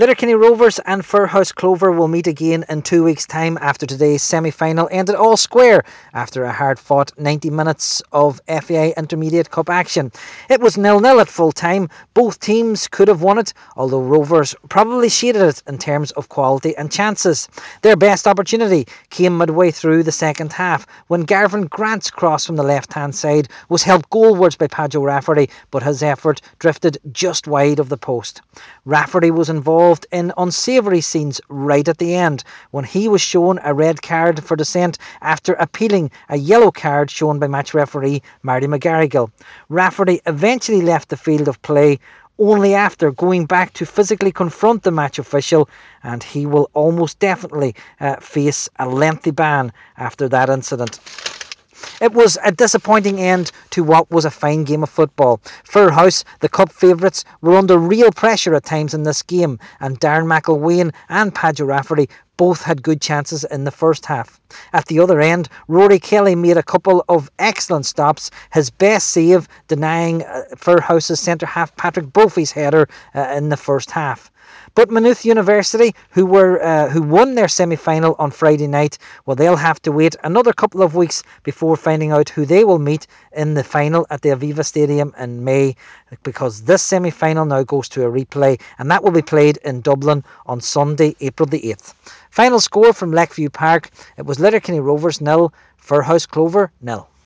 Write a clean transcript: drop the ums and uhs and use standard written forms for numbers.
Letterkenny Rovers and Firhouse Clover will meet again in 2 weeks' time after today's semi-final ended all square after a hard-fought 90 minutes of FAI Intermediate Cup action. It was 0-0 at full time. Both teams could have won it, although Rovers probably shaded it in terms of quality and chances. Their best opportunity came midway through the second half when Garvin Grant's cross from the left-hand side was helped goalwards by Padjo Rafferty, but his effort drifted just wide of the post. Rafferty was involved in unsavoury scenes right at the end when he was shown a red card for dissent after appealing a yellow card shown by match referee Marty McGarrigle. Rafferty eventually left the field of play only after going back to physically confront the match official, and he will almost definitely face a lengthy ban after that incident. It was a disappointing end to what was a fine game of football. Firhouse, the cup favourites, were under real pressure at times in this game, and Darren McElwain and Padjo Rafferty both had good chances in the first half. At the other end, Rory Kelly made a couple of excellent stops, his best save denying Firhouse's centre-half Patrick Brophy's header in the first half. But Maynooth University, who won their semi-final on Friday night, well, they'll have to wait another couple of weeks before finding out who they will meet in the final at the Aviva Stadium in May, because this semi-final now goes to a replay, and that will be played in Dublin on Sunday, April the 8th. Final score from Lakeview Park, it was Letterkenny Rovers 0, Firhouse Clover 0.